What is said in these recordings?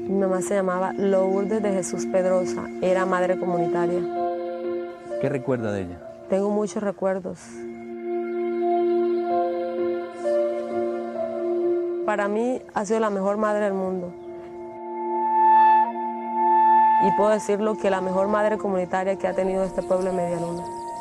Mi mamá se llamaba Lourdes de Jesús Pedrosa, era madre comunitaria. ¿Qué recuerda de ella? Tengo muchos recuerdos. Para mí ha sido la mejor madre del mundo. Y puedo decirlo que la mejor madre comunitaria que ha tenido este pueblo de Medialuna.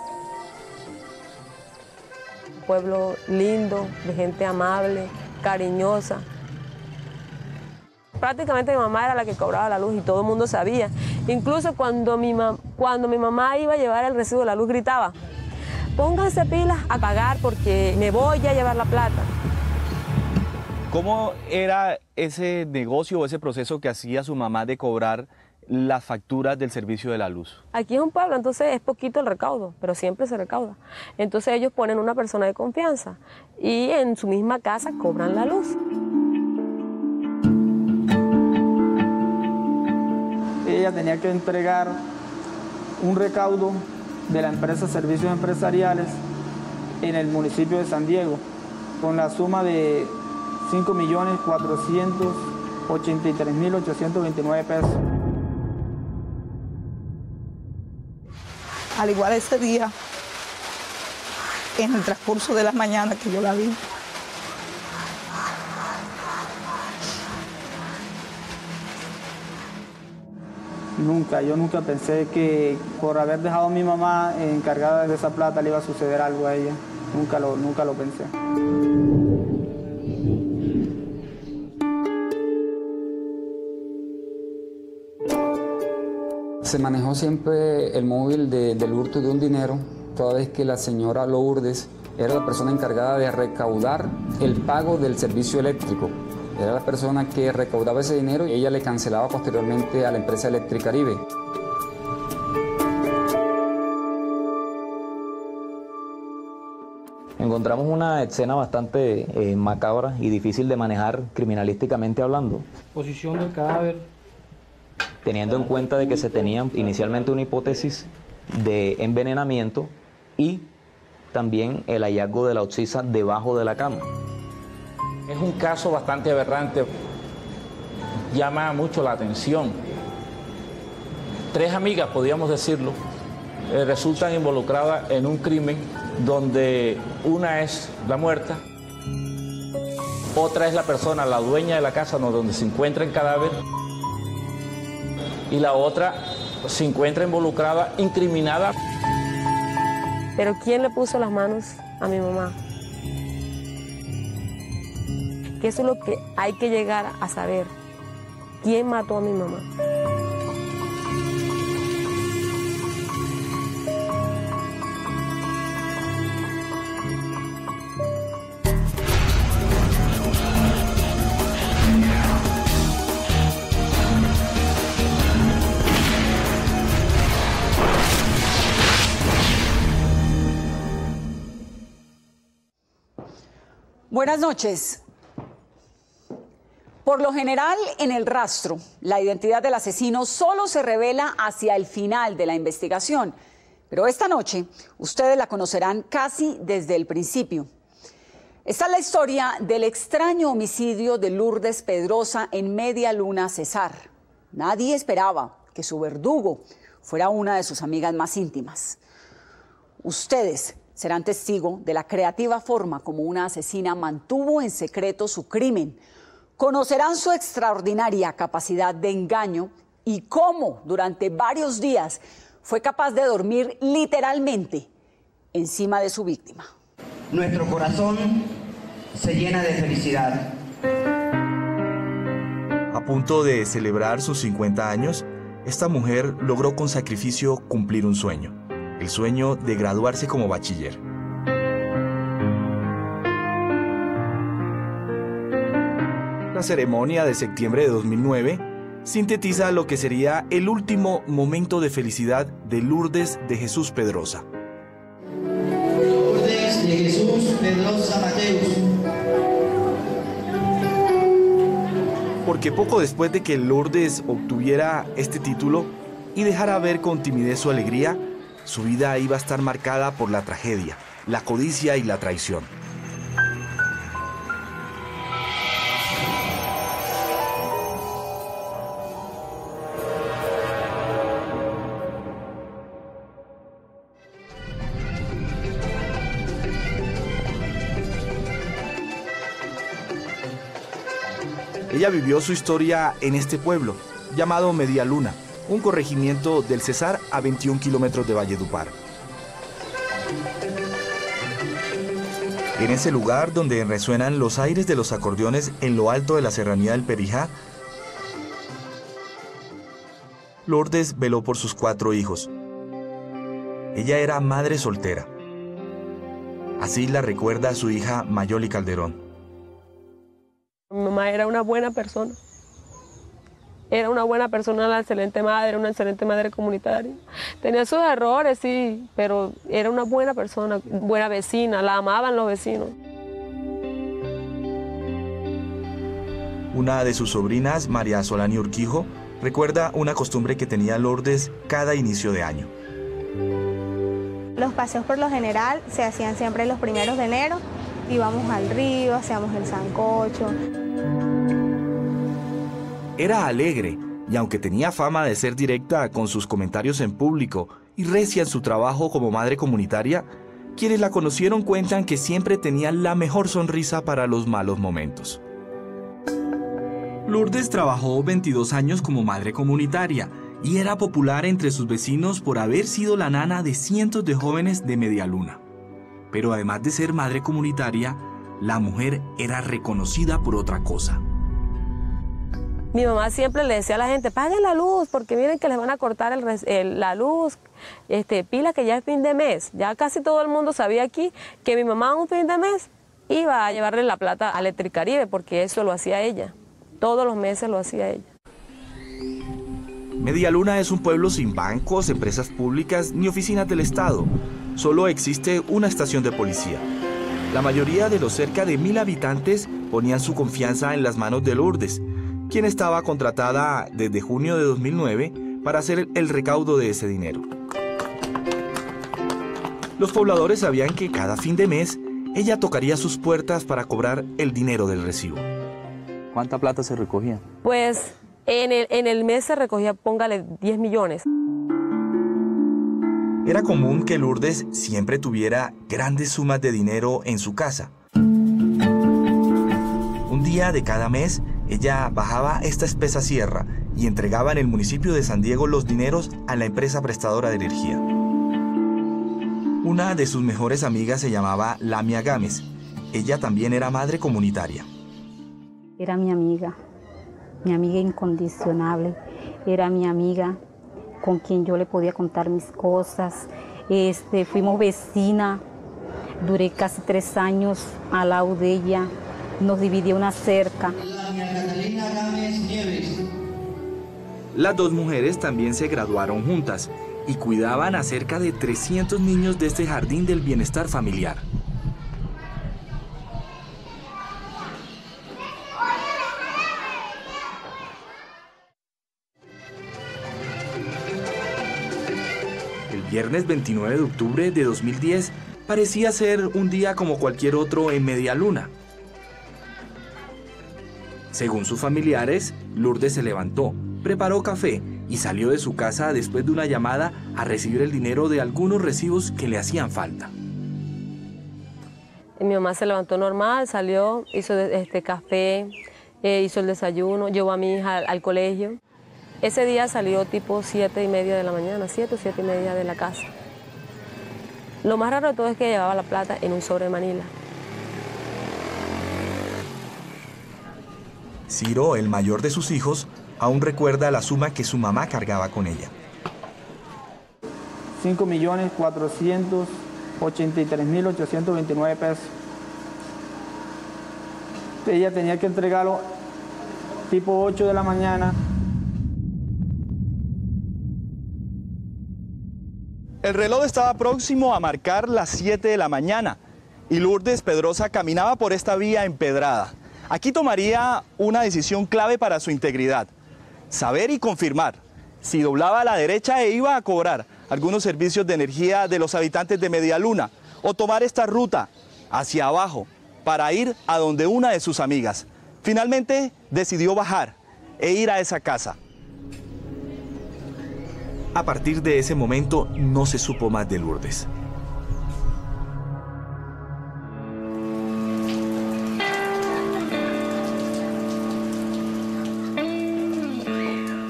Un pueblo lindo, de gente amable, cariñosa. Prácticamente mi mamá era la que cobraba la luz y todo el mundo sabía. Incluso cuando mi mamá iba a llevar el recibo de la luz gritaba: pónganse pilas a pagar porque me voy a llevar la plata. ¿Cómo era ese negocio o ese proceso que hacía su mamá de cobrar las facturas del servicio de la luz? Aquí es un pueblo, entonces es poquito el recaudo, pero siempre se recauda. Entonces ellos ponen una persona de confianza y en su misma casa cobran la luz. Ella tenía que entregar un recaudo de la empresa Servicios Empresariales en el municipio de San Diego con la suma de 5.483.829 pesos. Al igual ese día, en el transcurso de las mañanas que yo la vi, yo nunca pensé que por haber dejado a mi mamá encargada de esa plata le iba a suceder algo a ella. Nunca lo pensé. Se manejó siempre el móvil del hurto de un dinero, toda vez que la señora Lourdes era la persona encargada de recaudar el pago del servicio eléctrico. Era la persona que recaudaba ese dinero y ella le cancelaba posteriormente a la empresa Electricaribe. Encontramos una escena bastante macabra y difícil de manejar criminalísticamente hablando. Posición del cadáver. Teniendo en cuenta de que se tenía inicialmente una hipótesis de envenenamiento y también el hallazgo de la oxisa debajo de la cama. Es un caso bastante aberrante, llama mucho la atención. 3 amigas, podríamos decirlo, resultan involucradas en un crimen donde una es la muerta, otra es la persona, la dueña de la casa donde se encuentra el cadáver, y la otra se encuentra involucrada, incriminada. Pero ¿quién le puso las manos a mi mamá? Que eso es lo que hay que llegar a saber. ¿Quién mató a mi mamá? Buenas noches. Por lo general, en el rastro, la identidad del asesino solo se revela hacia el final de la investigación. Pero esta noche, ustedes la conocerán casi desde el principio. Esta es la historia del extraño homicidio de Lourdes Pedrosa en Medialuna, Cesar. Nadie esperaba que su verdugo fuera una de sus amigas más íntimas. Ustedes serán testigos de la creativa forma como una asesina mantuvo en secreto su crimen. Conocerán su extraordinaria capacidad de engaño y cómo durante varios días fue capaz de dormir literalmente encima de su víctima. Nuestro corazón se llena de felicidad. A punto de celebrar sus 50 años, esta mujer logró con sacrificio cumplir un sueño, el sueño de graduarse como bachiller. La ceremonia de septiembre de 2009 sintetiza lo que sería el último momento de felicidad de Lourdes de Jesús Pedrosa. Lourdes de Jesús Pedrosa Mateus. Porque poco después de que Lourdes obtuviera este título y dejara ver con timidez su alegría, su vida iba a estar marcada por la tragedia, la codicia y la traición. Ella vivió su historia en este pueblo, llamado Medialuna, un corregimiento del Cesar a 21 kilómetros de Valledupar. En ese lugar donde resuenan los aires de los acordeones en lo alto de la serranía del Perijá, Lourdes veló por sus 4 hijos. Ella era madre soltera. Así la recuerda su hija Mayoli Calderón. Mi mamá era una buena persona. Era una buena persona, una excelente madre comunitaria. Tenía sus errores, sí, pero era una buena persona, buena vecina, la amaban los vecinos. Una de sus sobrinas, María Solani Urquijo, recuerda una costumbre que tenía Lourdes cada inicio de año. Los paseos por lo general se hacían siempre los primeros de enero. Íbamos al río, hacíamos el sancocho. Era alegre y aunque tenía fama de ser directa con sus comentarios en público y recia en su trabajo como madre comunitaria, quienes la conocieron cuentan que siempre tenía la mejor sonrisa para los malos momentos. Lourdes trabajó 22 años como madre comunitaria y era popular entre sus vecinos por haber sido la nana de cientos de jóvenes de Medialuna. Pero además de ser madre comunitaria, la mujer era reconocida por otra cosa. Mi mamá siempre le decía a la gente, paguen la luz, porque miren que les van a cortar la luz, pila que ya es fin de mes. Ya casi todo el mundo sabía aquí que mi mamá un fin de mes iba a llevarle la plata a Electricaribe, porque eso lo hacía ella. Todos los meses lo hacía ella. Medialuna es un pueblo sin bancos, empresas públicas ni oficinas del Estado. Solo existe una estación de policía. La mayoría de los cerca de 1000 habitantes ponían su confianza en las manos de Lourdes, quien estaba contratada desde junio de 2009 para hacer el recaudo de ese dinero. Los pobladores sabían que cada fin de mes ella tocaría sus puertas para cobrar el dinero del recibo. ¿Cuánta plata se recogía? Pues en el mes se recogía, póngale, 10 millones. Era común que Lourdes siempre tuviera grandes sumas de dinero en su casa. Un día de cada mes, ella bajaba esta espesa sierra y entregaba en el municipio de San Diego los dineros a la empresa prestadora de energía. Una de sus mejores amigas se llamaba Lamia Gámez. Ella también era madre comunitaria. Era mi amiga incondicional, era mi amiga con quien yo le podía contar mis cosas. Fuimos vecinas, duré casi 3 años al lado de ella, nos dividió una cerca. Las dos mujeres también se graduaron juntas y cuidaban a cerca de 300 niños de este jardín del bienestar familiar. El viernes 29 de octubre de 2010 parecía ser un día como cualquier otro en Medialuna. Según sus familiares, Lourdes se levantó, preparó café y salió de su casa después de una llamada a recibir el dinero de algunos recibos que le hacían falta. Mi mamá se levantó normal, salió, hizo café, hizo el desayuno, llevó a mi hija al colegio. Ese día salió tipo 7:30 de la mañana, 7 o 7:30 de la casa. Lo más raro de todo es que llevaba la plata en un sobre de Manila. Ciro, el mayor de sus hijos, aún recuerda la suma que su mamá cargaba con ella. 5.483.829 pesos. Ella tenía que entregarlo tipo 8 de la mañana. El reloj estaba próximo a marcar las 7 de la mañana y Lourdes Pedrosa caminaba por esta vía empedrada. Aquí tomaría una decisión clave para su integridad: saber y confirmar si doblaba a la derecha e iba a cobrar algunos servicios de energía de los habitantes de Medialuna, o tomar esta ruta hacia abajo para ir a donde una de sus amigas. Finalmente decidió bajar e ir a esa casa. A partir de ese momento no se supo más de Lourdes.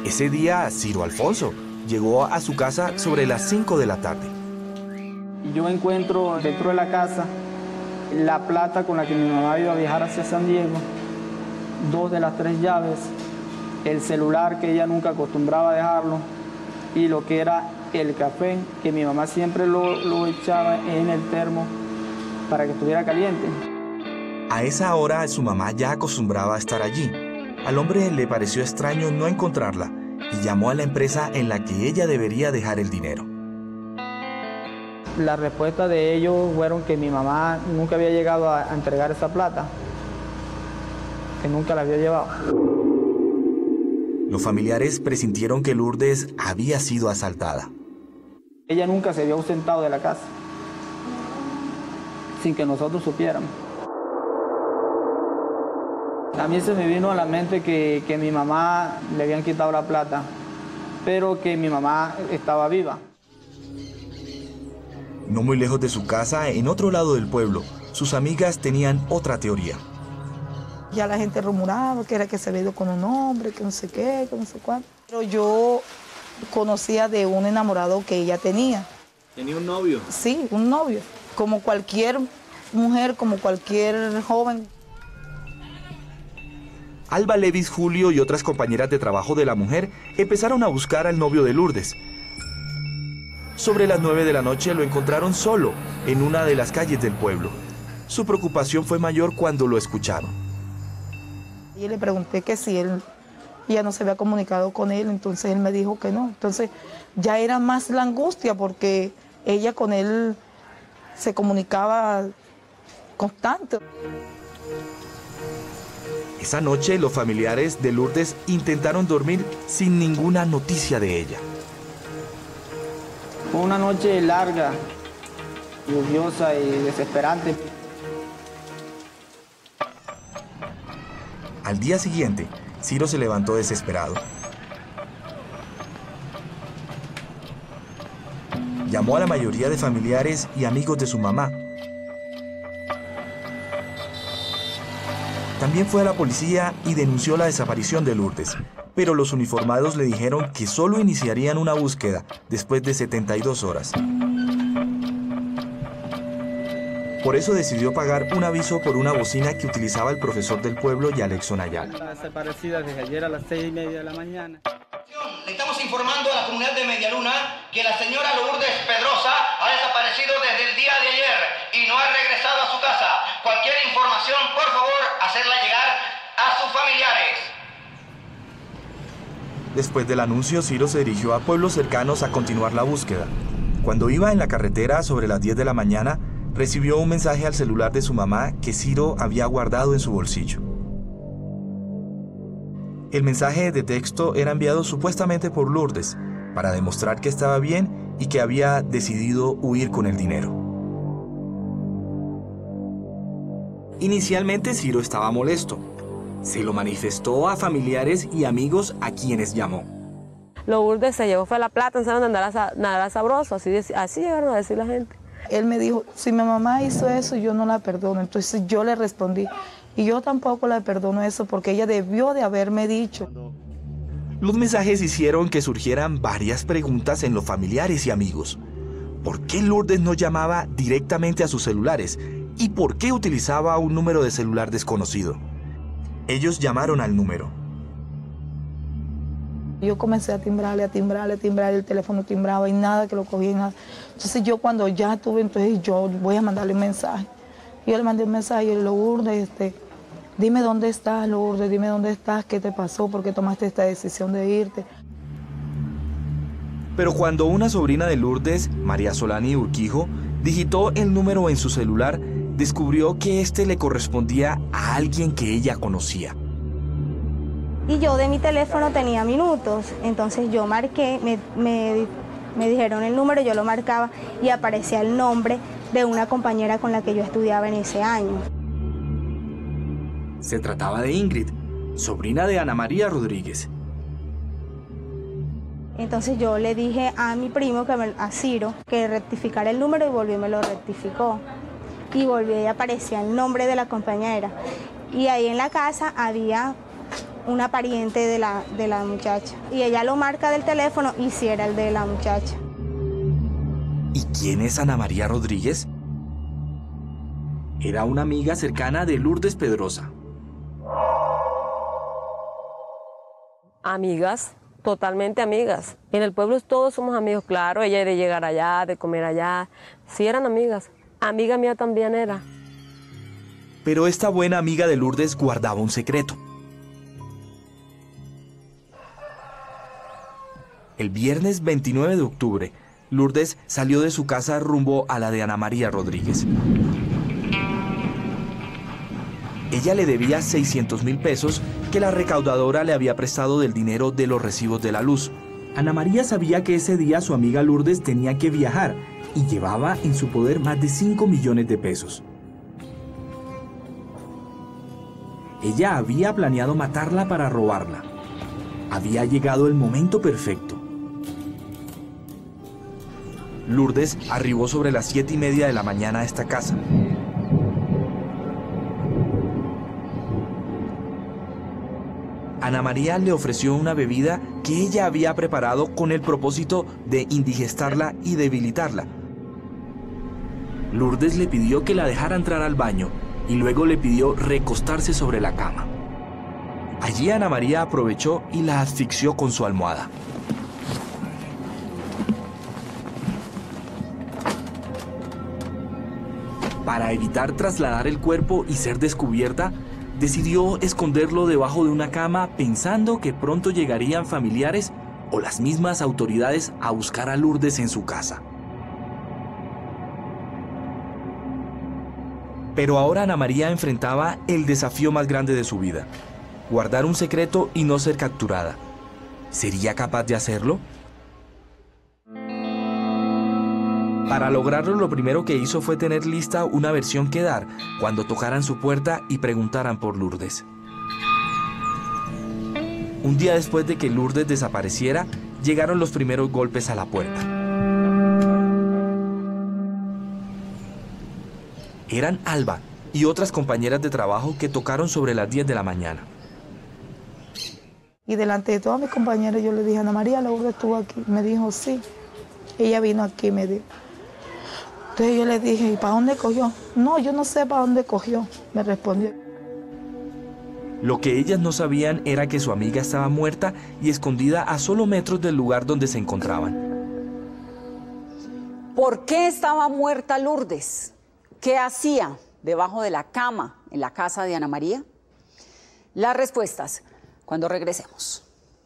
Ese día, Ciro Alfonso llegó a su casa sobre las 5 de la tarde. Yo encuentro dentro de la casa la plata con la que mi mamá iba a viajar hacia San Diego, 2 de las 3 llaves, el celular que ella nunca acostumbraba a dejarlo y lo que era el café, que mi mamá siempre lo echaba en el termo para que estuviera caliente. A esa hora su mamá ya acostumbraba a estar allí. Al hombre le pareció extraño no encontrarla y llamó a la empresa en la que ella debería dejar el dinero. La respuesta de ellos fueron que mi mamá nunca había llegado a entregar esa plata, que nunca la había llevado. Los familiares presintieron que Lourdes había sido asaltada. Ella nunca se había ausentado de la casa, sin que nosotros supiéramos. A mí se me vino a la mente que mi mamá le habían quitado la plata, pero que mi mamá estaba viva. No muy lejos de su casa, en otro lado del pueblo, sus amigas tenían otra teoría. Ya la gente rumoraba que era que se había ido con un hombre, que no sé qué, que no sé cuánto. Pero yo conocía de un enamorado que ella tenía. ¿Tenía un novio? Sí, un novio. Como cualquier mujer, como cualquier joven. Alba Levis Julio y otras compañeras de trabajo de la mujer empezaron a buscar al novio de Lourdes. Sobre las 9 de la noche lo encontraron solo en una de las calles del pueblo. Su preocupación fue mayor cuando lo escucharon. Y le pregunté que si él ya no se había comunicado con él, entonces él me dijo que no. Entonces ya era más la angustia porque ella con él se comunicaba constante. Esa noche los familiares de Lourdes intentaron dormir sin ninguna noticia de ella. Fue una noche larga, lluviosa y desesperante. Al día siguiente, Ciro se levantó desesperado. Llamó a la mayoría de familiares y amigos de su mamá. También fue a la policía y denunció la desaparición de Lourdes, pero los uniformados le dijeron que solo iniciarían una búsqueda después de 72 horas. Por eso decidió pagar un aviso por una bocina que utilizaba el profesor del pueblo, Yalexon Ayala. Desaparecida desde ayer a las 6:30 de la mañana. Le estamos informando a la comunidad de Medialuna que la señora Lourdes Pedrosa ha desaparecido desde el día de ayer y no ha regresado a su casa. Cualquier información, por favor, hacerla llegar a sus familiares. Después del anuncio, Ciro se dirigió a pueblos cercanos a continuar la búsqueda. Cuando iba en la carretera sobre las 10 de la mañana, recibió un mensaje al celular de su mamá que Ciro había guardado en su bolsillo. El mensaje de texto era enviado supuestamente por Lourdes para demostrar que estaba bien y que había decidido huir con el dinero. Inicialmente Ciro estaba molesto. Se lo manifestó a familiares y amigos a quienes llamó. Lourdes se llevó fue la plata, empezaron a andar sabroso, así llegaron a decir la gente. Él me dijo, si mi mamá hizo eso, yo no la perdono. Entonces yo le respondí, y yo tampoco la perdono eso porque ella debió de haberme dicho. Los mensajes hicieron que surgieran varias preguntas en los familiares y amigos. ¿Por qué Lourdes no llamaba directamente a sus celulares? ¿Y por qué utilizaba un número de celular desconocido? Ellos llamaron al número. Yo comencé a timbrarle, el teléfono timbraba y nada que lo cogía y nada. Entonces yo cuando ya tuve, entonces yo voy a mandarle un mensaje. Yo le mandé un mensaje y le digo, Lourdes, dime dónde estás, Lourdes, dime dónde estás, qué te pasó, por qué tomaste esta decisión de irte. Pero cuando una sobrina de Lourdes, María Solani Urquijo, digitó el número en su celular, descubrió que este le correspondía a alguien que ella conocía. Y yo de mi teléfono tenía minutos, entonces yo marqué, me dijeron el número, yo lo marcaba y aparecía el nombre de una compañera con la que yo estudiaba en ese año. Se trataba de Ingrid, sobrina de Ana María Rodríguez. Entonces yo le dije a mi primo, a Ciro, que rectificara el número y volvió y me lo rectificó. Y volvió y aparecía el nombre de la compañera. Y ahí en la casa había una pariente de la muchacha. Y ella lo marca del teléfono y sí era el de la muchacha. ¿Y quién es Ana María Rodríguez? Era una amiga cercana de Lourdes Pedrosa. Amigas, totalmente amigas. En el pueblo todos somos amigos, claro, ella de llegar allá, de comer allá. Sí eran amigas. Amiga mía también era. Pero esta buena amiga de Lourdes guardaba un secreto. El viernes 29 de octubre, Lourdes salió de su casa rumbo a la de Ana María Rodríguez. Ella le debía 600.000 pesos que la recaudadora le había prestado del dinero de los recibos de la luz. Ana María sabía que ese día su amiga Lourdes tenía que viajar y llevaba en su poder más de 5 millones de pesos. Ella había planeado matarla para robarla. Había llegado el momento perfecto. Lourdes arribó sobre las 7:30 de la mañana a esta casa. Ana María le ofreció una bebida que ella había preparado con el propósito de indigestarla y debilitarla. Lourdes le pidió que la dejara entrar al baño y luego le pidió recostarse sobre la cama. Allí Ana María aprovechó y la asfixió con su almohada. Para evitar trasladar el cuerpo y ser descubierta, decidió esconderlo debajo de una cama pensando que pronto llegarían familiares o las mismas autoridades a buscar a Lourdes en su casa. Pero ahora Ana María enfrentaba el desafío más grande de su vida: guardar un secreto y no ser capturada. ¿Sería capaz de hacerlo? Para lograrlo, lo primero que hizo fue tener lista una versión que dar cuando tocaran su puerta y preguntaran por Lourdes. Un día después de que Lourdes desapareciera, llegaron los primeros golpes a la puerta. Eran Alba y otras compañeras de trabajo que tocaron sobre las 10 de la mañana. Y delante de todas mis compañeras yo le dije: Ana María, Lourdes estuvo aquí. Me dijo: sí. Ella vino aquí, me dijo. Entonces yo le dije: ¿y para dónde cogió? No, yo no sé para dónde cogió, me respondió. Lo que ellas no sabían era que su amiga estaba muerta y escondida a solo metros del lugar donde se encontraban. ¿Por qué estaba muerta Lourdes? ¿Qué hacía debajo de la cama en la casa de Ana María? Las respuestas cuando regresemos.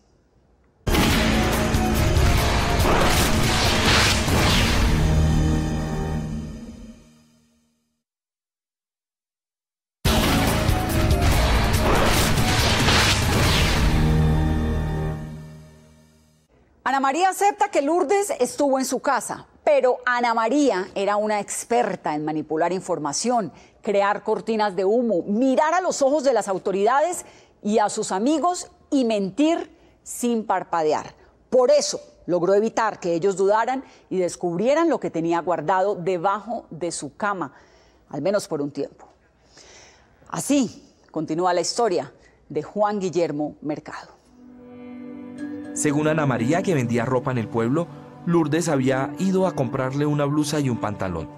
Ana María acepta que Lourdes estuvo en su casa, pero Ana María era una experta en manipular información, crear cortinas de humo, mirar a los ojos de las autoridades y a sus amigos y mentir sin parpadear. Por eso logró evitar que ellos dudaran y descubrieran lo que tenía guardado debajo de su cama, al menos por un tiempo. Así continúa la historia de Juan Guillermo Mercado. Según Ana María, que vendía ropa en el pueblo, Lourdes había ido a comprarle una blusa y un pantalón.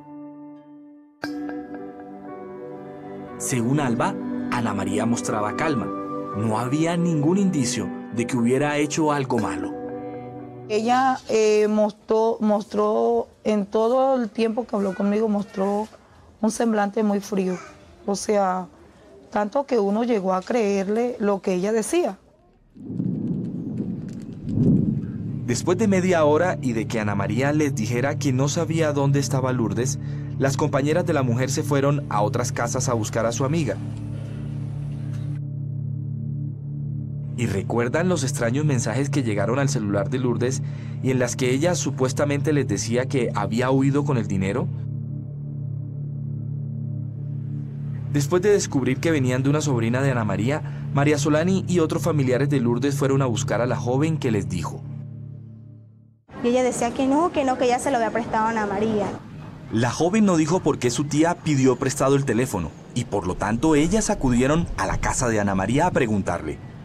Según Alba, Ana María mostraba calma. No había ningún indicio de que hubiera hecho algo malo. Ella mostró en todo el tiempo que habló conmigo, mostró un semblante muy frío. O sea, tanto que uno llegó a creerle lo que ella decía. Después de media hora y de que Ana María les dijera que no sabía dónde estaba Lourdes, las compañeras de la mujer se fueron a otras casas a buscar a su amiga. ¿Y recuerdan los extraños mensajes que llegaron al celular de Lourdes y en las que ella supuestamente les decía que había huido con el dinero? Después de descubrir que venían de una sobrina de Ana María, María Solani y otros familiares de Lourdes fueron a buscar a la joven, que les dijo. Y ella decía que no, que ella se lo había prestado a Ana María. La joven no dijo por qué su tía pidió prestado el teléfono y por lo tanto ellas acudieron a la casa de Ana María a preguntarle.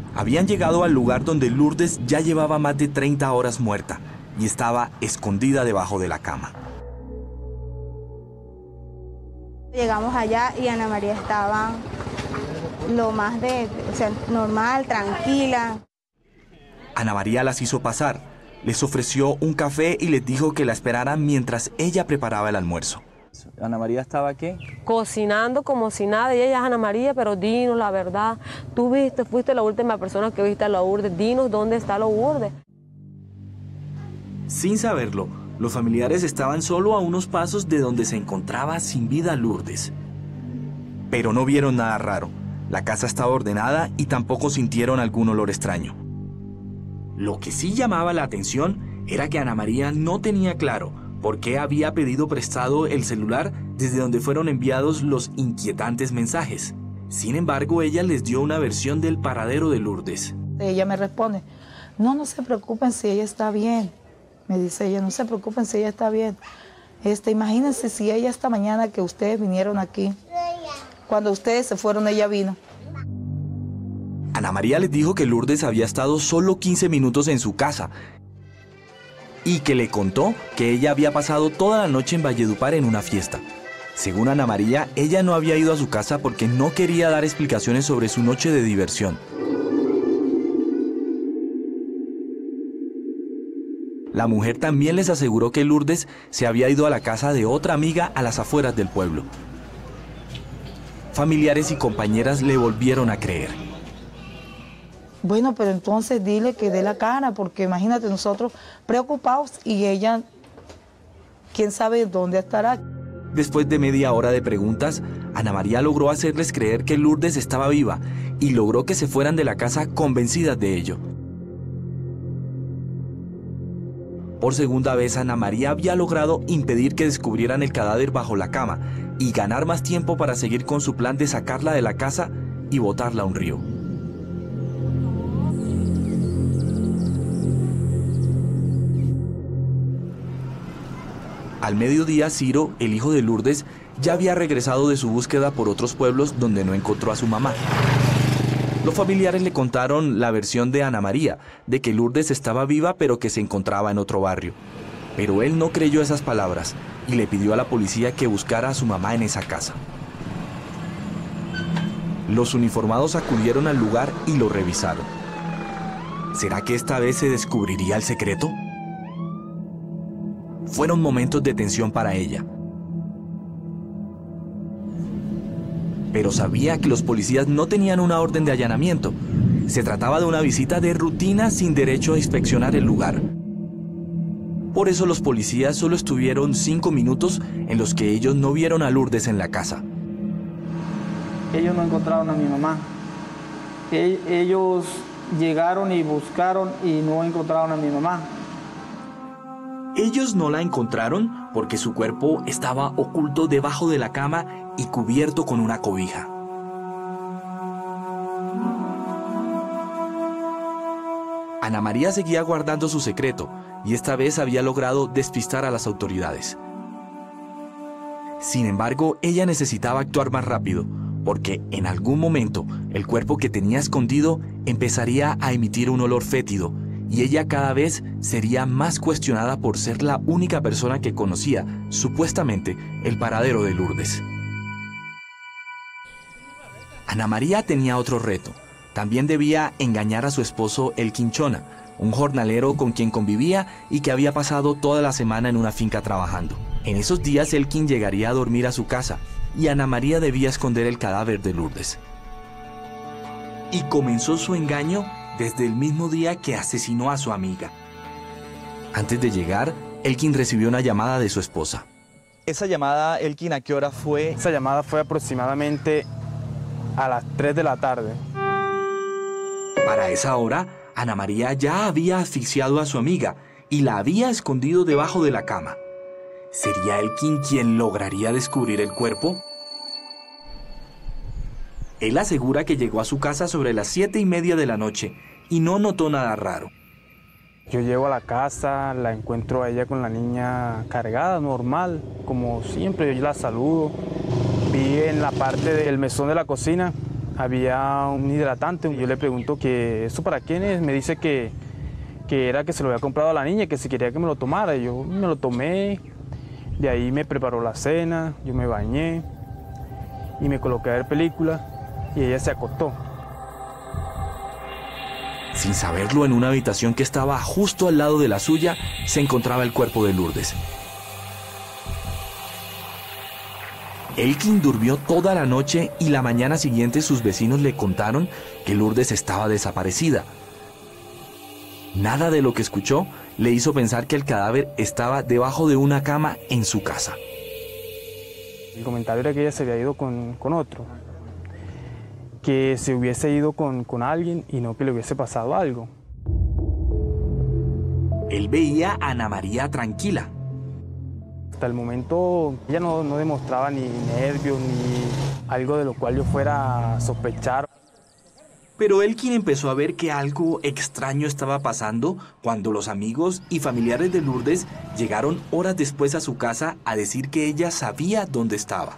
Habían llegado al lugar donde Lourdes ya llevaba más de 30 horas muerta y estaba escondida debajo de la cama. Llegamos allá y Ana María estaba lo más normal, tranquila. Ana María las hizo pasar, les ofreció un café y les dijo que la esperaran mientras ella preparaba el almuerzo. ¿Ana María estaba qué? Cocinando como si nada, y ella es Ana María, pero dinos la verdad. Tú fuiste la última persona que viste a Lourdes, dinos dónde está Lourdes. Sin saberlo, los familiares estaban solo a unos pasos de donde se encontraba sin vida Lourdes. Pero no vieron nada raro. La casa estaba ordenada y tampoco sintieron algún olor extraño. Lo que sí llamaba la atención era que Ana María no tenía claro por qué había pedido prestado el celular desde donde fueron enviados los inquietantes mensajes. Sin embargo, ella les dio una versión del paradero de Lourdes. Ella me responde, no se preocupen si ella está bien. Me dice ella, no se preocupen si ella está bien. Imagínense si ella esta mañana que ustedes vinieron aquí, cuando ustedes se fueron, ella vino. Ana María les dijo que Lourdes había estado solo 15 minutos en su casa y que le contó que ella había pasado toda la noche en Valledupar en una fiesta. Según Ana María, ella no había ido a su casa porque no quería dar explicaciones sobre su noche de diversión. La mujer también les aseguró que Lourdes se había ido a la casa de otra amiga a las afueras del pueblo. Familiares y compañeras le volvieron a creer. Bueno, pero entonces dile que dé la cara, porque imagínate nosotros preocupados y ella, quién sabe dónde estará. Después de media hora de preguntas, Ana María logró hacerles creer que Lourdes estaba viva y logró que se fueran de la casa convencidas de ello. Por segunda vez, Ana María había logrado impedir que descubrieran el cadáver bajo la cama y ganar más tiempo para seguir con su plan de sacarla de la casa y botarla a un río. Al mediodía, Ciro, el hijo de Lourdes, ya había regresado de su búsqueda por otros pueblos donde no encontró a su mamá. Los familiares le contaron la versión de Ana María, de que Lourdes estaba viva pero que se encontraba en otro barrio. Pero él no creyó esas palabras y le pidió a la policía que buscara a su mamá en esa casa. Los uniformados acudieron al lugar y lo revisaron. ¿Será que esta vez se descubriría el secreto? Fueron momentos de tensión para ella. Pero sabía que los policías no tenían una orden de allanamiento. Se trataba de una visita de rutina sin derecho a inspeccionar el lugar. Por eso los policías solo estuvieron 5 minutos en los que ellos no vieron a Lourdes en la casa. Ellos no encontraron a mi mamá. Ellos llegaron y buscaron y no encontraron a mi mamá. Ellos no la encontraron porque su cuerpo estaba oculto debajo de la cama y cubierto con una cobija. Ana María seguía guardando su secreto y esta vez había logrado despistar a las autoridades. Sin embargo, ella necesitaba actuar más rápido, porque en algún momento el cuerpo que tenía escondido empezaría a emitir un olor fétido y ella cada vez sería más cuestionada por ser la única persona que conocía, supuestamente, el paradero de Lourdes. Ana María tenía otro reto. También debía engañar a su esposo Elkin Chona, un jornalero con quien convivía y que había pasado toda la semana en una finca trabajando. En esos días Elkin llegaría a dormir a su casa y Ana María debía esconder el cadáver de Lourdes. Y comenzó su engaño desde el mismo día que asesinó a su amiga. Antes de llegar, Elkin recibió una llamada de su esposa. Esa llamada, Elkin, ¿a qué hora fue? Esa llamada fue aproximadamente a las 3 de la tarde. Para esa hora, Ana María ya había asfixiado a su amiga y la había escondido debajo de la cama. ¿Sería Elkin quien lograría descubrir el cuerpo? Él asegura que llegó a su casa sobre las 7:30 de la noche y no notó nada raro. Yo llego a la casa, la encuentro a ella con la niña cargada, normal, como siempre, yo la saludo. Vi en la parte del mesón de la cocina, había un hidratante. Yo le pregunto que ¿eso para quién es? Me dice que era que se lo había comprado a la niña, que si quería que me lo tomara. Y yo me lo tomé, de ahí me preparó la cena, yo me bañé y me coloqué a ver películas y ella se acostó. Sin saberlo, en una habitación que estaba justo al lado de la suya, se encontraba el cuerpo de Lourdes. Elkin durmió toda la noche y la mañana siguiente sus vecinos le contaron que Lourdes estaba desaparecida. Nada de lo que escuchó le hizo pensar que el cadáver estaba debajo de una cama en su casa. El comentario era que ella se había ido con otro, que se hubiese ido con alguien y no que le hubiese pasado algo. Él veía a Ana María tranquila. Hasta el momento ella no demostraba ni nervios ni algo de lo cual yo fuera a sospechar. Pero Elkin empezó a ver que algo extraño estaba pasando cuando los amigos y familiares de Lourdes llegaron horas después a su casa a decir que ella sabía dónde estaba.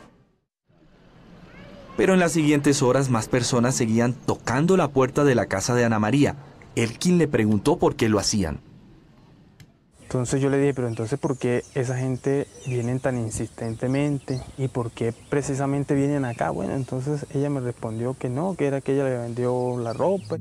Pero en las siguientes horas más personas seguían tocando la puerta de la casa de Ana María. Elkin le preguntó por qué lo hacían. Entonces yo le dije, pero entonces ¿por qué esa gente vienen tan insistentemente? ¿Y por qué precisamente vienen acá? Bueno, entonces ella me respondió que no, que era que ella le vendió la ropa.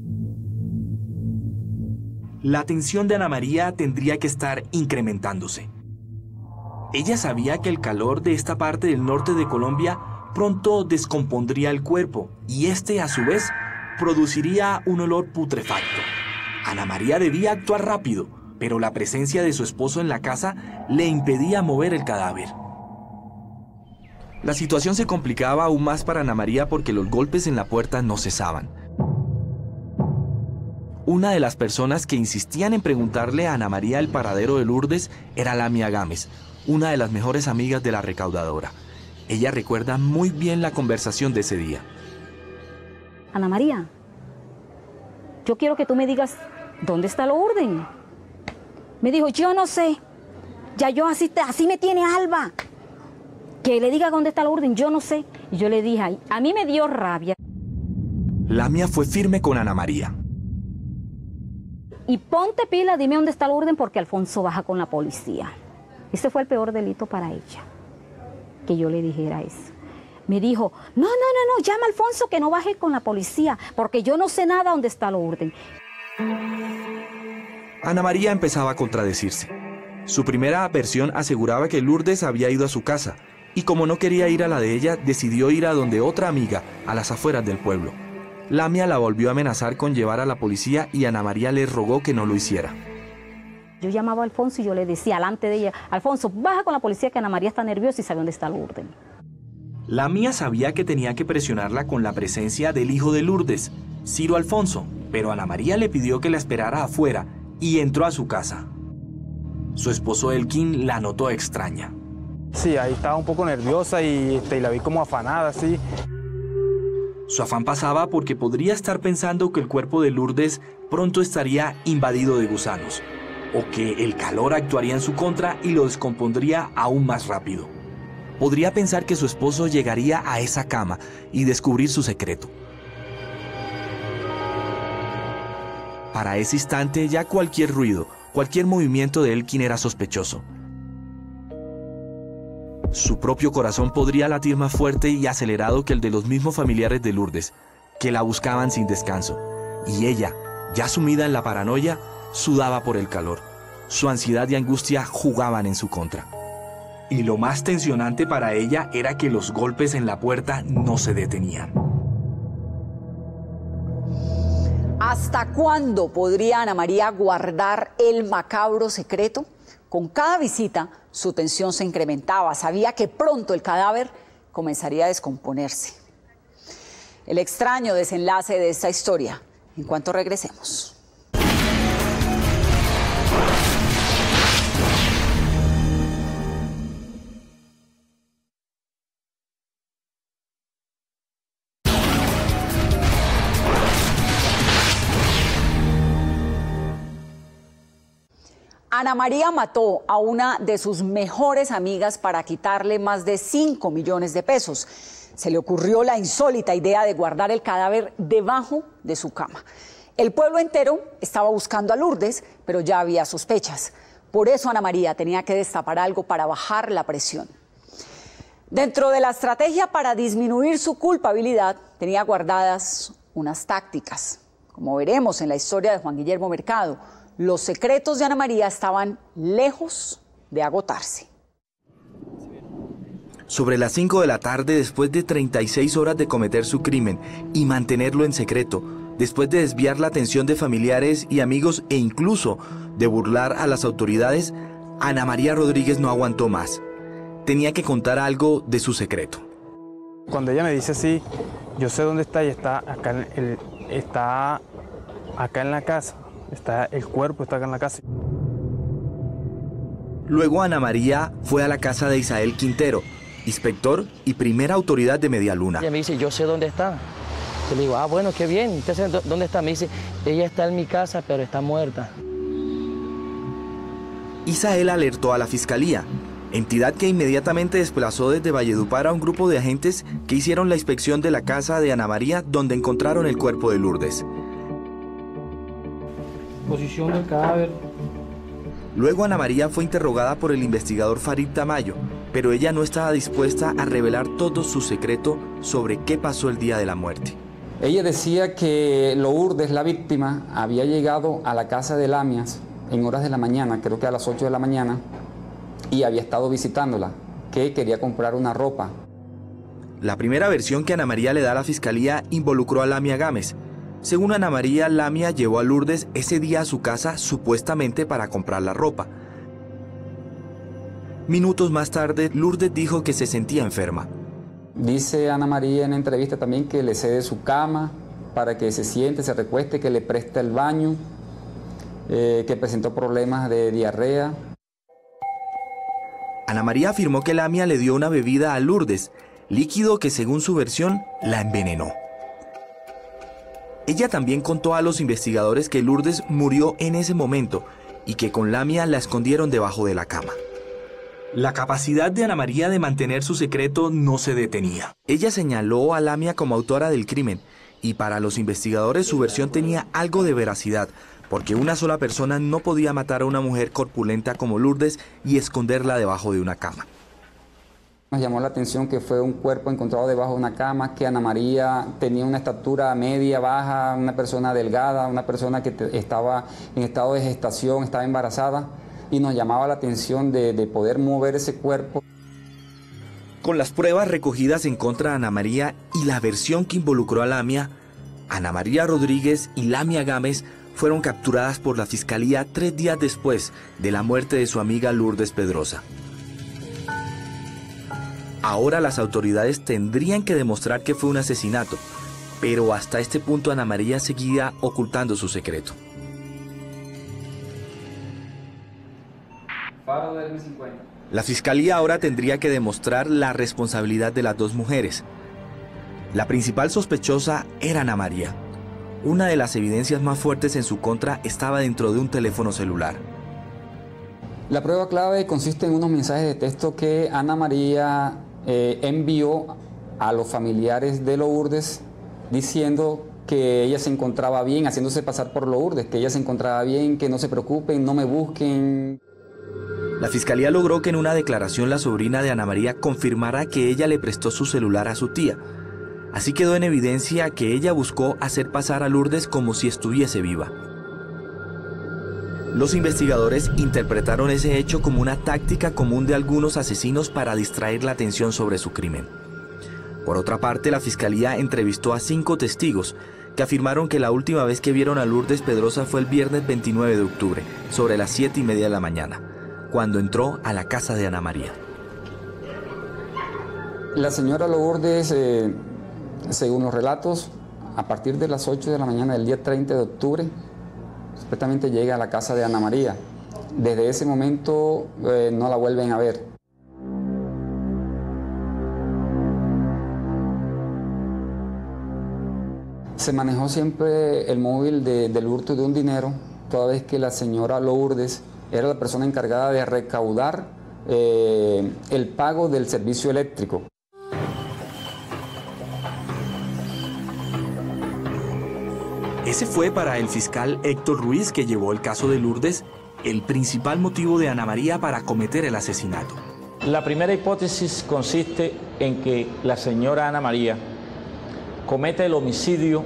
La atención de Ana María tendría que estar incrementándose. Ella sabía que el calor de esta parte del norte de Colombia pronto descompondría el cuerpo y este, a su vez, produciría un olor putrefacto. Ana María debía actuar rápido, pero la presencia de su esposo en la casa le impedía mover el cadáver. La situación se complicaba aún más para Ana María porque los golpes en la puerta no cesaban. Una de las personas que insistían en preguntarle a Ana María el paradero de Lourdes era Lamia Gámez, una de las mejores amigas de la recaudadora. Ella recuerda muy bien la conversación de ese día. Ana María, yo quiero que tú me digas, ¿dónde está Lourdes? Me dijo, yo no sé, ya yo así me tiene Alba. Que le diga dónde está Lourdes, yo no sé. Y yo le dije, a mí me dio rabia. Lamia fue firme con Ana María. Y ponte pila, dime dónde está Lourdes porque Alfonso baja con la policía. Ese fue el peor delito para ella, que yo le dijera eso. Me dijo, no, llama a Alfonso que no baje con la policía, porque yo no sé nada dónde está Lourdes. Ana María empezaba a contradecirse. Su primera versión aseguraba que Lourdes había ido a su casa, y como no quería ir a la de ella, decidió ir a donde otra amiga, a las afueras del pueblo. Lamia la volvió a amenazar con llevar a la policía y Ana María le rogó que no lo hiciera. Yo llamaba a Alfonso y yo le decía delante de ella, Alfonso, baja con la policía que Ana María está nerviosa y sabe dónde está Lourdes. Lamia sabía que tenía que presionarla con la presencia del hijo de Lourdes, Ciro Alfonso, pero Ana María le pidió que la esperara afuera y entró a su casa. Su esposo Elkin la notó extraña. Sí, ahí estaba un poco nerviosa y la vi como afanada, así. Su afán pasaba porque podría estar pensando que el cuerpo de Lourdes pronto estaría invadido de gusanos, o que el calor actuaría en su contra y lo descompondría aún más rápido. Podría pensar que su esposo llegaría a esa cama y descubrir su secreto. Para ese instante ya cualquier ruido, cualquier movimiento de Elkin era sospechoso. Su propio corazón podría latir más fuerte y acelerado que el de los mismos familiares de Lourdes, que la buscaban sin descanso. Y ella, ya sumida en la paranoia, sudaba por el calor. Su ansiedad y angustia jugaban en su contra. Y lo más tensionante para ella era que los golpes en la puerta no se detenían. ¿Hasta cuándo podría Ana María guardar el macabro secreto? Con cada visita, su tensión se incrementaba. Sabía que pronto el cadáver comenzaría a descomponerse. El extraño desenlace de esta historia en cuanto regresemos. Ana María mató a una de sus mejores amigas para quitarle más de 5 millones de pesos. se le ocurrió la insólita idea de guardar el cadáver debajo de su cama. El pueblo entero estaba buscando a Lourdes, pero ya había sospechas. Por eso Ana María tenía que destapar algo para bajar la presión. Dentro de la estrategia para disminuir su culpabilidad, tenía guardadas unas tácticas. Como veremos en la historia de Juan Guillermo Mercado, los secretos de Ana María estaban lejos de agotarse. Sobre las 5 de la tarde, después de 36 horas de cometer su crimen y mantenerlo en secreto, después de desviar la atención de familiares y amigos e incluso de burlar a las autoridades, Ana María Rodríguez no aguantó más. Tenía que contar algo de su secreto. Cuando ella me dice así, yo sé dónde está y está acá en la casa, el cuerpo está acá en la casa. Luego Ana María fue a la casa de Isael Quintero, inspector y primera autoridad de Medialuna. Ella me dice, yo sé dónde está. Yo le digo, bueno, qué bien. ¿Usted sabe dónde está? Me dice, ella está en mi casa, pero está muerta. Isael alertó a la fiscalía, entidad que inmediatamente desplazó desde Valledupar a un grupo de agentes que hicieron la inspección de la casa de Ana María, donde encontraron el cuerpo de Lourdes. Posición del cadáver. Luego Ana María fue interrogada por el investigador Farid Tamayo, pero ella no estaba dispuesta a revelar todo su secreto sobre qué pasó el día de la muerte. Ella decía que Lourdes, la víctima, había llegado a la casa de Lamias en horas de la mañana, creo que a las 8 de la mañana, y había estado visitándola, que quería comprar una ropa. La primera versión que Ana María le da a la fiscalía involucró a Lamia Gámez. Según Ana María, Lamia llevó a Lourdes ese día a su casa supuestamente para comprar la ropa. Minutos más tarde, Lourdes dijo que se sentía enferma. Dice Ana María en la entrevista también que le cede su cama para que se siente, se recueste, que le presta el baño, que presentó problemas de diarrea. Ana María afirmó que Lamia le dio una bebida a Lourdes, líquido que según su versión la envenenó. Ella también contó a los investigadores que Lourdes murió en ese momento y que con Lamia la escondieron debajo de la cama. La capacidad de Ana María de mantener su secreto no se detenía. Ella señaló a Lamia como autora del crimen y para los investigadores su versión tenía algo de veracidad, porque una sola persona no podía matar a una mujer corpulenta como Lourdes y esconderla debajo de una cama. Nos llamó la atención que fue un cuerpo encontrado debajo de una cama, que Ana María tenía una estatura media, baja, una persona delgada, una persona que estaba en estado de gestación, estaba embarazada, y nos llamaba la atención de poder mover ese cuerpo. Con las pruebas recogidas en contra de Ana María y la versión que involucró a Lamia, Ana María Rodríguez y Lamia Gámez fueron capturadas por la fiscalía 3 días después de la muerte de su amiga Lourdes Pedrosa. Ahora las autoridades tendrían que demostrar que fue un asesinato, pero hasta este punto Ana María seguía ocultando su secreto. La fiscalía ahora tendría que demostrar la responsabilidad de las dos mujeres. La principal sospechosa era Ana María. Una de las evidencias más fuertes en su contra estaba dentro de un teléfono celular. La prueba clave consiste en unos mensajes de texto que Ana María envió a los familiares de Lourdes diciendo que ella se encontraba bien, haciéndose pasar por Lourdes, que ella se encontraba bien, que no se preocupen, no me busquen. La fiscalía logró que en una declaración la sobrina de Ana María confirmara que ella le prestó su celular a su tía. Así quedó en evidencia que ella buscó hacer pasar a Lourdes como si estuviese viva. Los investigadores interpretaron ese hecho como una táctica común de algunos asesinos para distraer la atención sobre su crimen. Por otra parte, la fiscalía entrevistó a 5 testigos que afirmaron que la última vez que vieron a Lourdes Pedrosa fue el viernes 29 de octubre, sobre las 7:30 de la mañana, cuando entró a la casa de Ana María. La señora Lourdes, según los relatos, a partir de las 8 de la mañana del día 30 de octubre, supuestamente llega a la casa de Ana María. Desde ese momento no la vuelven a ver. Se manejó siempre el móvil del hurto de un dinero, toda vez que la señora Lourdes era la persona encargada de recaudar el pago del servicio eléctrico. Ese fue para el fiscal Héctor Ruiz, que llevó el caso de Lourdes, el principal motivo de Ana María para cometer el asesinato. La primera hipótesis consiste en que la señora Ana María comete el homicidio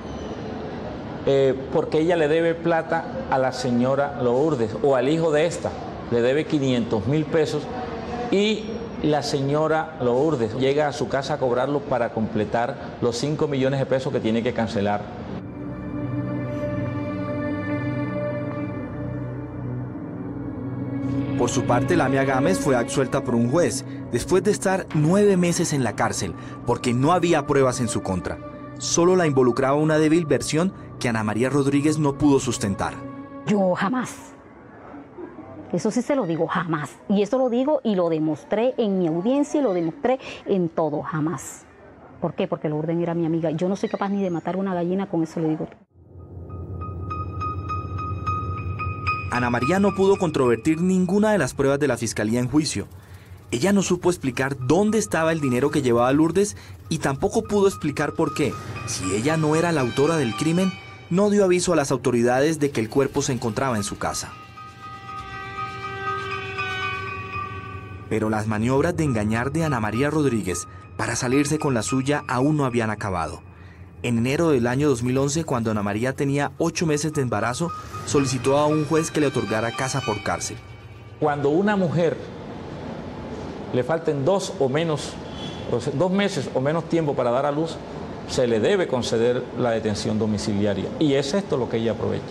porque ella le debe plata a la señora Lourdes o al hijo de esta, le debe 500.000 pesos y la señora Lourdes llega a su casa a cobrarlo para completar los 5 millones de pesos que tiene que cancelar. Por su parte, Lamia Gámez fue absuelta por un juez después de estar 9 meses en la cárcel porque no había pruebas en su contra. Solo la involucraba una débil versión que Ana María Rodríguez no pudo sustentar. Yo jamás. Eso sí se lo digo, jamás. Y eso lo digo y lo demostré en mi audiencia y lo demostré en todo, jamás. ¿Por qué? Porque Lourdes era mi amiga. Yo no soy capaz ni de matar una gallina, con eso le digo todo. Ana María no pudo controvertir ninguna de las pruebas de la fiscalía en juicio. Ella no supo explicar dónde estaba el dinero que llevaba Lourdes y tampoco pudo explicar por qué, si ella no era la autora del crimen, no dio aviso a las autoridades de que el cuerpo se encontraba en su casa. Pero las maniobras de engañar de Ana María Rodríguez para salirse con la suya aún no habían acabado. En enero del año 2011, cuando Ana María tenía 8 meses de embarazo, solicitó a un juez que le otorgara casa por cárcel. Cuando una mujer le falten 2 meses o menos tiempo para dar a luz, se le debe conceder la detención domiciliaria. Y es esto lo que ella aprovecha.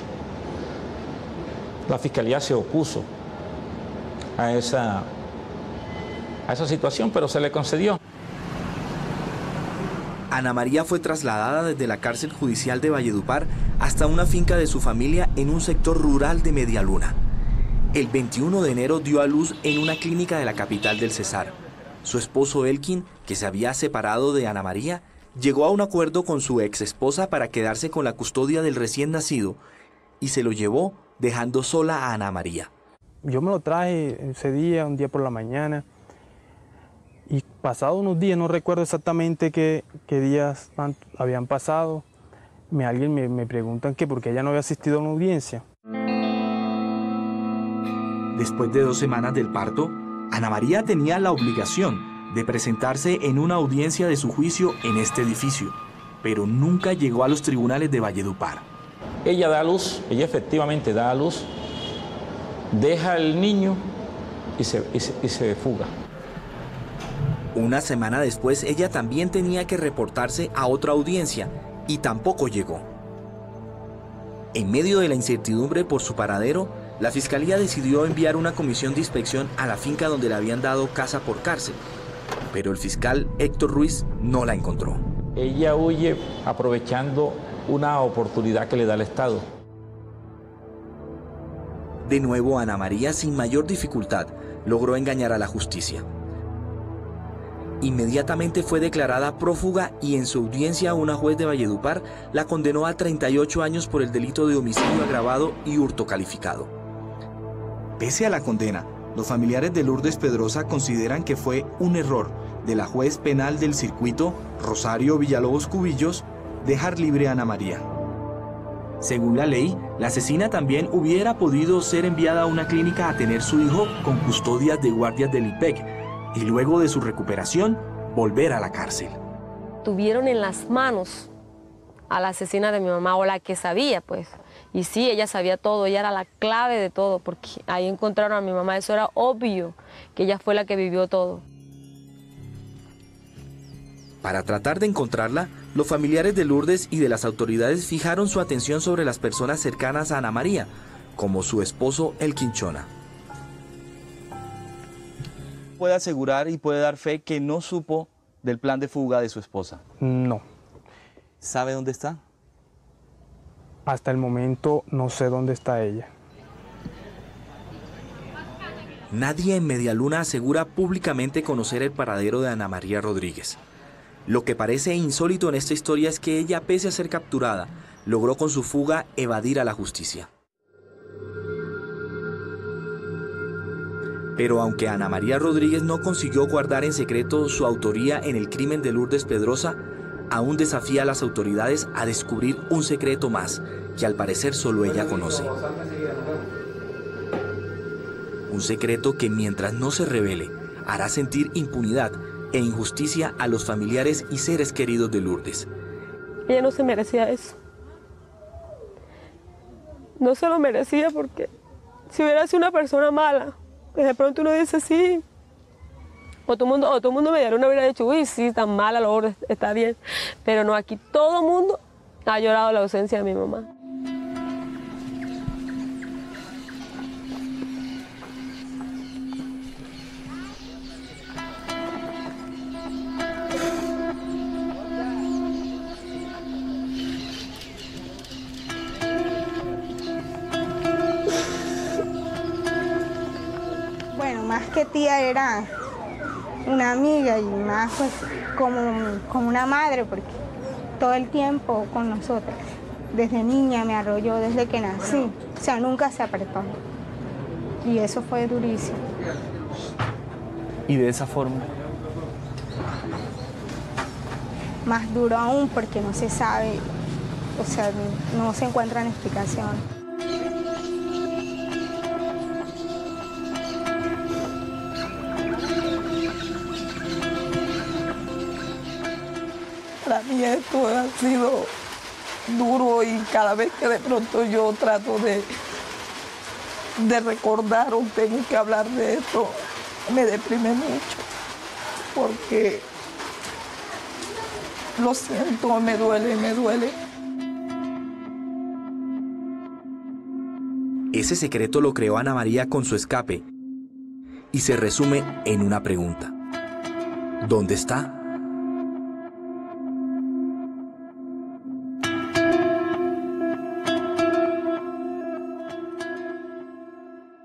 La fiscalía se opuso a esa situación, pero se le concedió. Ana María fue trasladada desde la cárcel judicial de Valledupar hasta una finca de su familia en un sector rural de Medialuna. El 21 de enero dio a luz en una clínica de la capital del Cesar. Su esposo Elkin, que se había separado de Ana María, llegó a un acuerdo con su ex esposa para quedarse con la custodia del recién nacido y se lo llevó dejando sola a Ana María. Yo me lo traje ese día, un día por la mañana, y pasado unos días, no recuerdo exactamente qué días habían pasado, alguien me preguntan que por qué ella no había asistido a una audiencia. Después de 2 semanas del parto, Ana María tenía la obligación de presentarse en una audiencia de su juicio en este edificio, pero nunca llegó a los tribunales de Valledupar. Ella da a luz, ella efectivamente da a luz, deja al niño y se fuga. Una semana después, ella también tenía que reportarse a otra audiencia y tampoco llegó. En medio de la incertidumbre por su paradero, la fiscalía decidió enviar una comisión de inspección a la finca donde le habían dado casa por cárcel, pero el fiscal Héctor Ruiz no la encontró. Ella huye aprovechando una oportunidad que le da el Estado. De nuevo, Ana María, sin mayor dificultad, logró engañar a la justicia. Inmediatamente fue declarada prófuga y en su audiencia una juez de Valledupar la condenó a 38 años por el delito de homicidio agravado y hurto calificado. Pese a la condena, los familiares de Lourdes Pedrosa consideran que fue un error de la juez penal del circuito, Rosario Villalobos Cubillos, dejar libre a Ana María. Según la ley, la asesina también hubiera podido ser enviada a una clínica a tener su hijo con custodias de guardias del IPEC y luego de su recuperación, volver a la cárcel. Tuvieron en las manos a la asesina de mi mamá, o la que sabía, pues. Y sí, ella sabía todo, ella era la clave de todo, porque ahí encontraron a mi mamá, eso era obvio, que ella fue la que vivió todo. Para tratar de encontrarla, los familiares de Lourdes y de las autoridades fijaron su atención sobre las personas cercanas a Ana María, como su esposo Elkin Chona. Puede asegurar y puede dar fe que no supo del plan de fuga de su esposa. No. ¿Sabe dónde está? Hasta el momento no sé dónde está ella. Nadie en Medialuna asegura públicamente conocer el paradero de Ana María Rodríguez. Lo que parece insólito en esta historia es que ella, pese a ser capturada, logró con su fuga evadir a la justicia. Pero aunque Ana María Rodríguez no consiguió guardar en secreto su autoría en el crimen de Lourdes Pedrosa, aún desafía a las autoridades a descubrir un secreto más que al parecer solo ella conoce. Un secreto que mientras no se revele, hará sentir impunidad e injusticia a los familiares y seres queridos de Lourdes. Ella no se merecía eso. No se lo merecía porque si hubiera sido una persona mala, pues de pronto uno dice sí. O todo el mundo me hubiera dicho, uy, sí, tan mala, Lourdes, está bien. Pero no, aquí todo el mundo ha llorado la ausencia de mi mamá. Bueno, más que tía era una amiga y más pues como una madre, porque todo el tiempo con nosotras. Desde niña me arrolló, desde que nací, o sea, nunca se apretó. Y eso fue durísimo. ¿Y de esa forma? Más duro aún porque no se sabe, o sea, no se encuentran explicaciones. Para mí esto ha sido duro y cada vez que de pronto yo trato de recordar o tengo que hablar de esto, me deprime mucho, porque lo siento, me duele, me duele. Ese secreto lo creó Ana María con su escape y se resume en una pregunta: ¿dónde está?